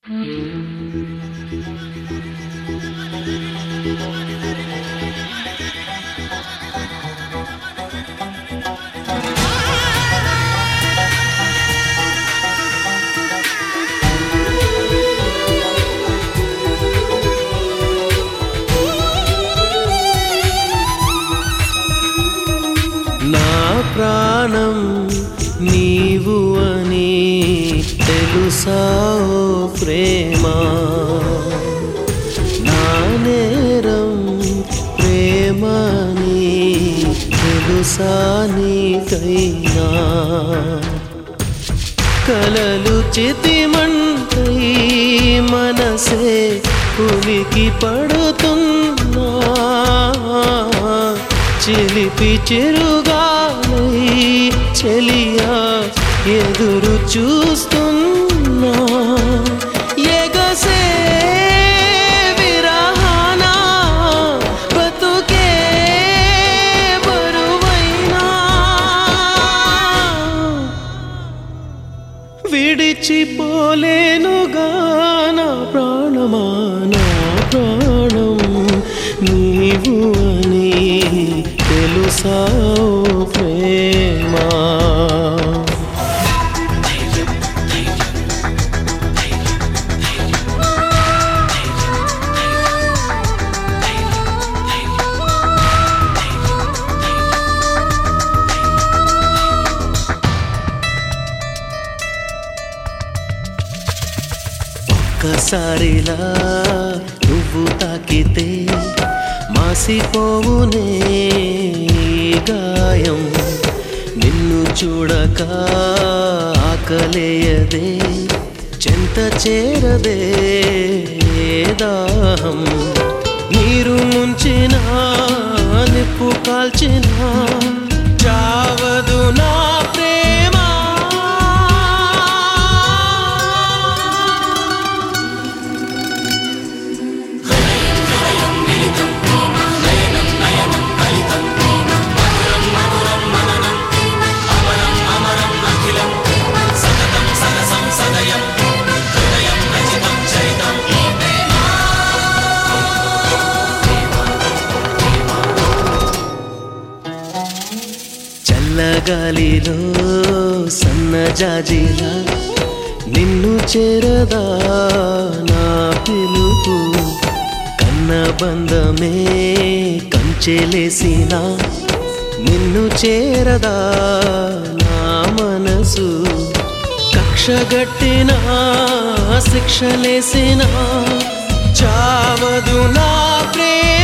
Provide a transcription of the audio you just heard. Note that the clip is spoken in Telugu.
నా ప్రాణం నీవు అని తెలుసా ఓ ప్రేమ, నా నేరం ప్రేమని తెలుసా నీకైనా, కలలు చితిమంటై మనసే ఉలికి పడుతున్నా, చిలిపి చిరుగాలై చెలియా ఎదురు చూస్తున్నా, ఎగసే విరహాన బతుకే బరువైనా, విడిచిపోలేనుగా నా ప్రాణమా, నా ప్రాణం నీవు అని తెలుసా ఓ ప్రేమ. ఒక్కసారిలా నువ్వు తాకితే మాసిపోవునే గాయం, నిన్ను చూడక ఆకలేయదే చెంత చేరదే దాహం, నీరు ముంచిన నిప్పు కాల్చిన చావదు నా ప్రేమ. చల్లగాలిలో సన్నజాజిలా నిన్ను చేరదా నా పిలుపు, కన్నబంధమే కంచెలేసిన నిన్ను చేరదా నా మనసు, కక్షగట్టిన శిక్షలేసిన చావదు నా ప్రేమ.